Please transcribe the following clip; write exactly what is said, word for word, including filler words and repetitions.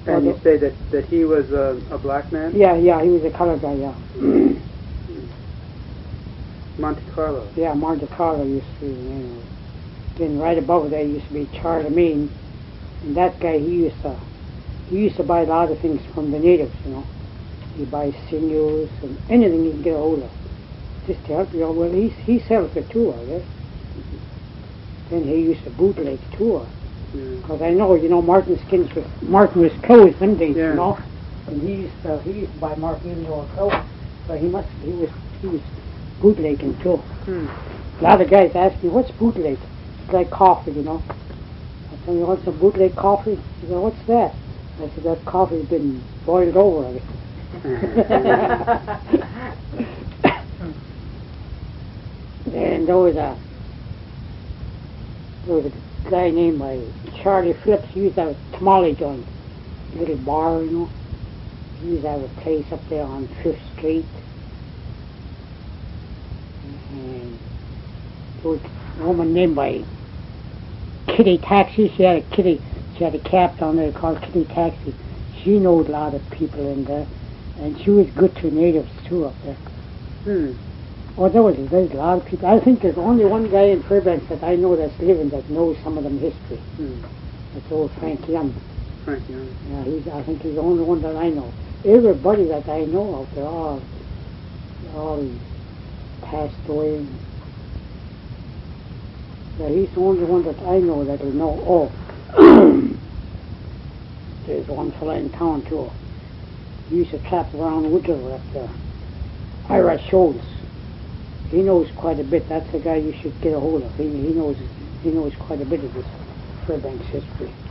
And you say that, that he was a, a black man? Yeah, yeah, he was a colored guy, yeah. Monte Carlo. Yeah, Monte Carlo used to be, you know. Then right above there used to be Charlie Mean. And that guy, he used to, he used to buy a lot of things from the natives, you know. He buys sinews and anything he can get a hold of. Just to help you out. Well, he, he sells it too, I guess. Then he used to bootleg too. Because yeah. I know, you know, Martin Skins was, Martin was closed them days, yeah. you know. And he used to, he used to buy Martin old clothes. So he must, he was, he was bootlegging too. Hmm. A lot of guys ask me, what's bootleg? It's like coffee, you know. I tell you, what's a bootleg coffee? He said, what's that? I said, that coffee's been boiled over, I guess. And there was a there was a guy named uh, Charlie Phillips. He used to have a tamale joint, a little bar, you know. He used to have a place up there on Fifth Street. And there was a woman named by Kitty Taxi. She had a kitty. She had a cap down there called Kitty Taxi. She knew a lot of people in there. And she was good to natives too up there. Hmm. Oh, there was there's a lot of people. I think there's only one guy in Fairbanks that I know that's living that knows some of them history. Hmm. That's old Frank Young. Frank Young. Yeah, he's. I think he's the only one that I know. Everybody that I know out there, all, all passed away. Yeah, he's the only one that I know that'll know. Oh, there's one fella in town too. He used to trap around Woodrow up there. Ira Schultz. He knows quite a bit. That's the guy you should get a hold of. He, he knows he knows quite a bit of this Fairbanks history.